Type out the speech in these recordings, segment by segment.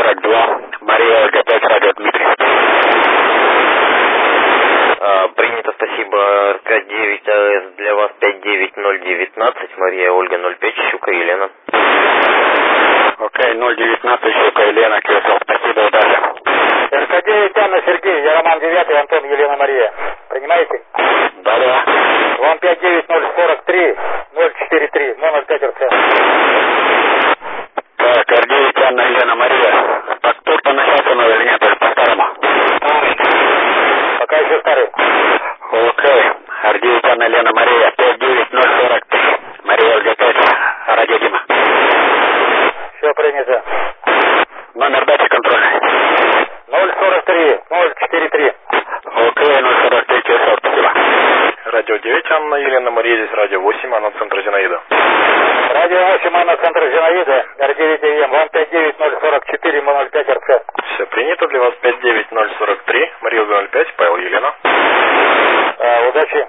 042, Мария Ольга 5, радио Дмитрий. Принято, спасибо. 59 АС для вас 59019, Мария Ольга 05, Щука Елена. Окей, 019, Щука Елена, QSL, спасибо, удачи. РК-9, Анна, Сергей, я Роман 9, Антон, Елена, Мария. Принимаете? Да. Вам 59043, 043, номер 5 РЦ. Так, R9, Анна, Елена, Мария. Паспорт поначался новый или нет, только по-старому? Пока еще старый. Окей, R9, Анна, Елена, Мария, 59043, Мария Ольга 5, радио Дима. Все принято. Номер дачи контрольный. 043, 043. Окей, 043, QSL, спасибо. Радио 9, Анна, Елена, Мария, здесь радио 8, Анна, центр Зинаида. Радио 8, Анна, центр Зинаида, R9 АМ, вам 59044, 05 РЦ. Все принято, для вас 59043, Мария Ольга 05, Павел, Елена. Удачи.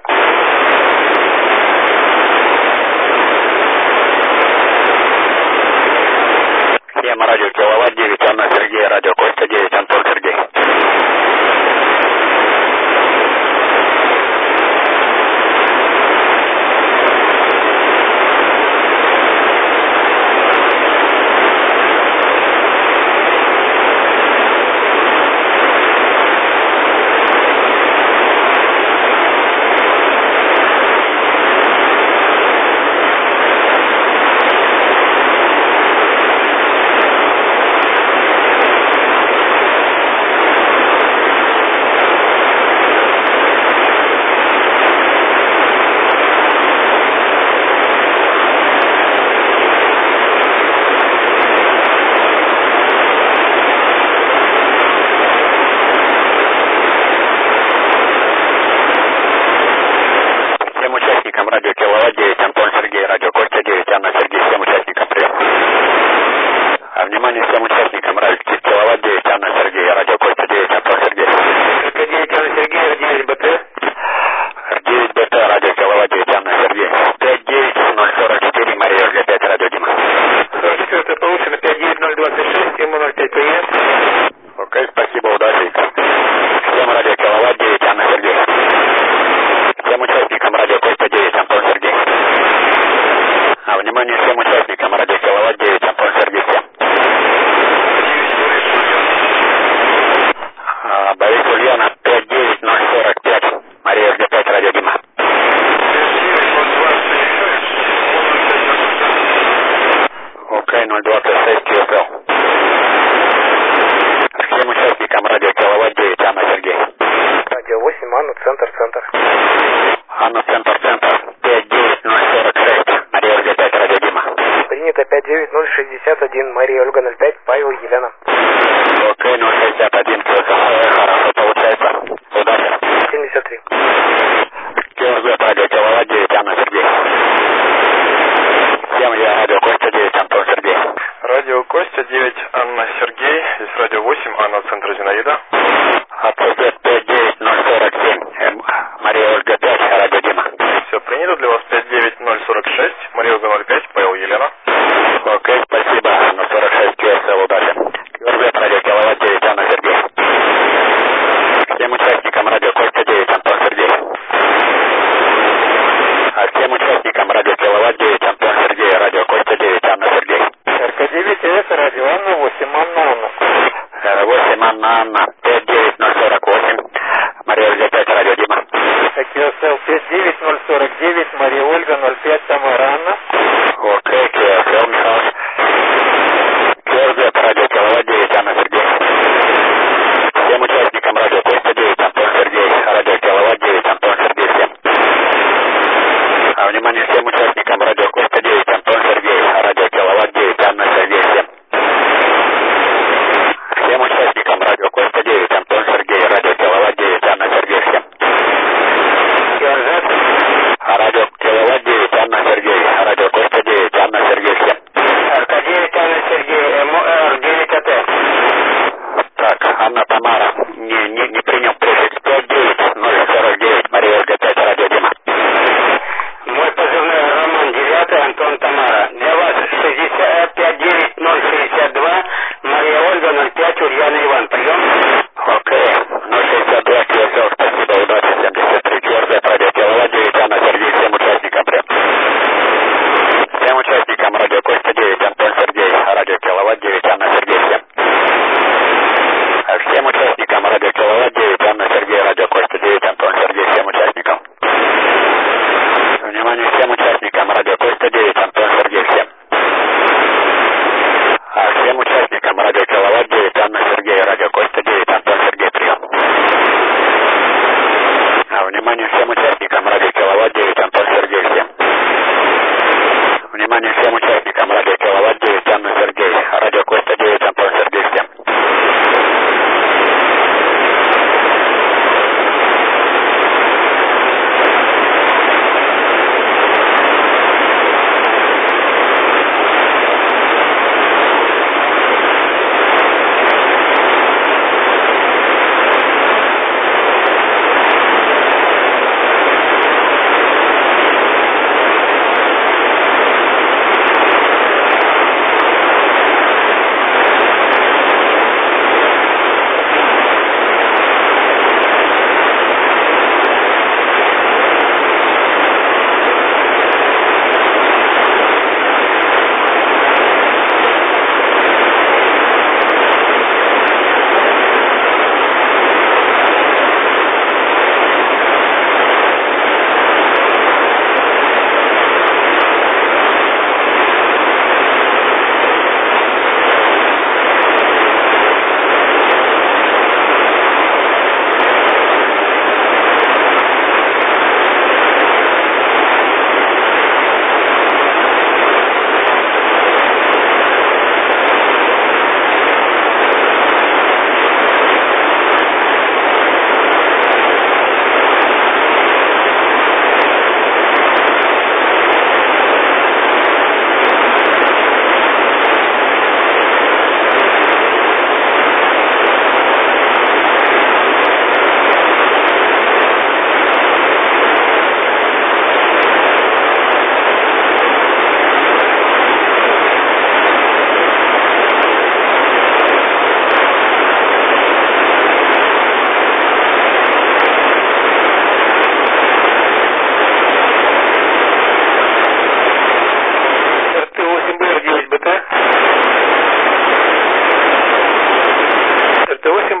Схема радио Киловатт 9, Анна, Сергей, радио Костя 9, Антон, Сергей. Радио Киловатт 9, Антон, Сергей, радио Костя 9, Анна, Сергей, всем участникам привет. Внимание всем участникам радио Киловатт 9, Анна, Сергей, радио Костя 9, Антон, Сергей. РК-9, Анна, Сергей, R9 БТ. R9 БТ, радио Киловатт 9, Анна, Сергей. 59044, Мария Ольга 5, радио Дима. 44 получено, 59026, ему 05 ПЕ. Окей, спасибо, удачи. Всем радио Киловатт 9, Анна, Сергей. Всем участникам радио Костя 9, Антон, Сергей. Внимание всем участникам радио Киловатт 9, Антон, Сергей, всем. Борис Ульяна 59045, Мария Ольга 5, радио Дима. Окей, 026 QSL. Всем участникам радио Киловатт 9, Анна, Сергей. Радио 8, Анна, центр. Анна, центр. 59046, Мария Ольга 5, радио Дима. Принято 59061, Мария Ольга 05, Павел, Елена. Окей, 061, хорошо получается. Удачи. 73. КСБ, радио Киловатт 9, Анна, Сергей. Всем я радио Костя 9, Антон, Сергей. Радио Костя 9, Анна, Сергей, здесь радио 8, Анна, центр Зинаида. АПЗ 59047, Мария Ольга 5, радио Дима. Все принято, для вас 59046, Мария Ольга 05, Павел, Елена. Окей, спасибо, 46 QSL, удачи. КСБ, радио Киловатт 9, Анна, Сергей. Всем участникам радио Костя 9, Антон, Сергей. Всем участникам радио Киловатт 9, Антон, Сергей, радио Костя 9, Анна, Сергей. РК-9, СС, радио Анна, 8, Анна. 8, Анна, 59048, Мария Ольга 5, радио Дима. QSL 59049, Мария Ольга 05, Тамара, Анна. Окей, QSL, Михаил. КСБ, радио Киловатт 9, Анна, Сергей. Всем участникам радио Костя 9, Антон, Сергей, радио Киловатт 9, Антон, Сергей, всем. Внимание всем участникам радио Костя 9, Антон, Сергей, радио Киловатт 9, Анна, Сергей, всем. Всем участникам радио Костя 9,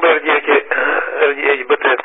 R9 БТ.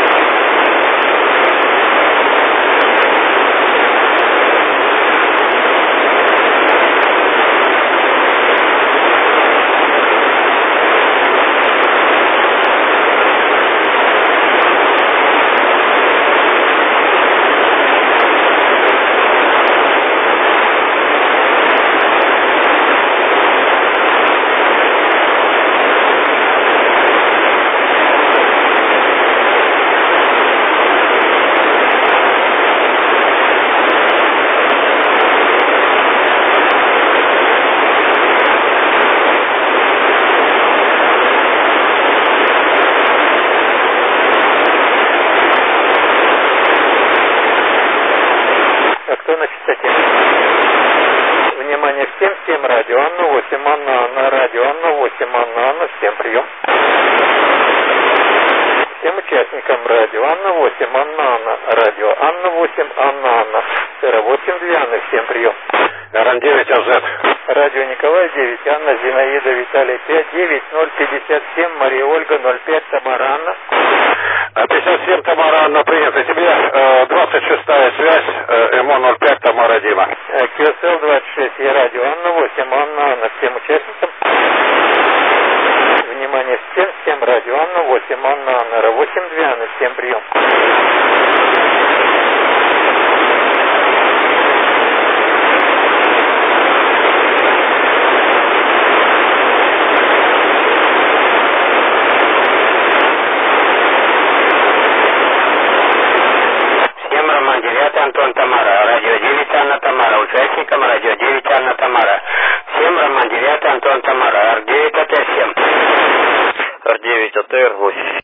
Внимание, всем радио Анна 8, Анна, радио Анна 8, Анна, всем прием. Всем участникам радио Анна 8, Анна, радио Анна 8, Анна, 08 Дианы, всем прием. РН9 АЗ. Радио Николай 9, Анна, Зинаида, Виталий 5, 9-0-57, Мария Ольга 05, Тамара Анна. 57 Тамара Анна, принято тебе. 26-я связь, МО 05 Тамара Дима. QSL 26, я радио Анна 8, Анна, всем участникам. Внимание, всем радио Анна 8, Анна, 08 Дианы, всем прием. Антон Тамара, радио 9 Анна Тамара, участникам радио 9 Анна Тамара. Всем Роман 9 Антон Тамара, R9 АТ 7. R9 АТ 8.